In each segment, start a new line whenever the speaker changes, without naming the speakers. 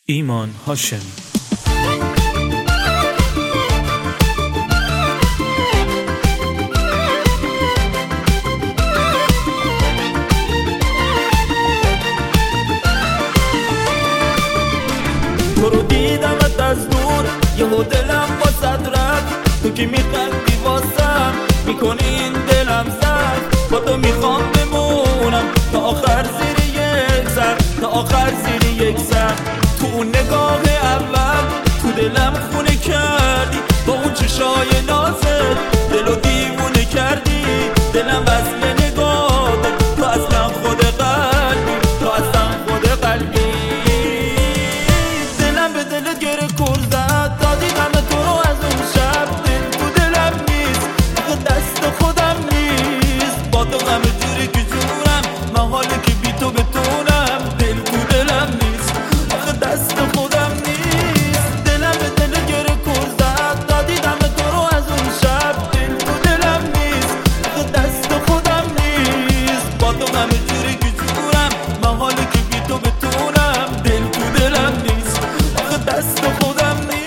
ایمان هاشمی.
تو رو دیدمت از دور، یهو دلم با صدرت، تو که میخندی واسم میکنی این دلم زد. با تو میخوام بمونم تا آخر زیر یک سر، تا آخر زیر یک سر. تو اون نگاه اول تو دلم خونه کردی، با اون چشای نازت دلو دیوونه کردی. دلم وصل نگاهت، تو اصلا خود قلبی، تو اصلا خود قلبی. دلم به دلت گره کرد، دادی غم تو رو از اون شب. دل تو دلم نیست، آخه دست خودم نیست. با تو غم جوری که جورم، من حالی که بی تو بتونم. دل تو دلم نیست، آخه دست خودم نیست. دلم به دلت گره کرد، دادی غم تو رو از اون شب. دل تو دلم نیست، آخه دست خودم نیست. با تو غم جوری که جورم، من حالی که بی تو بتونم. دل تو دلم نیست، آخه دست خودم نیست.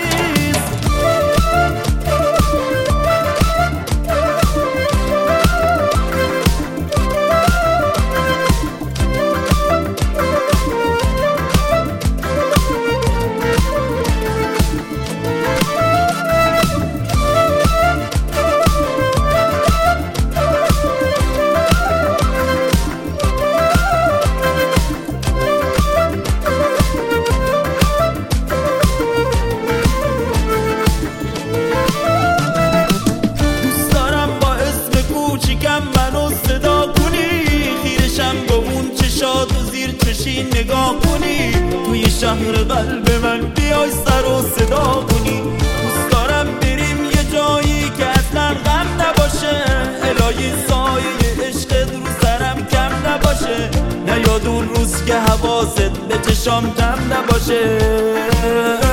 منو صدا کنی، خیرشم با اون چشات و زیر چشی نگاه کنی. توی شهر قلب من بیای سر و صدا کنی. دوست دارم بریم یه جایی که اصلا غم نباشه، الهی سایه عشقت رو سرم کم نباشه. نه یاد اون روز که حواست به چشام کم نباشه.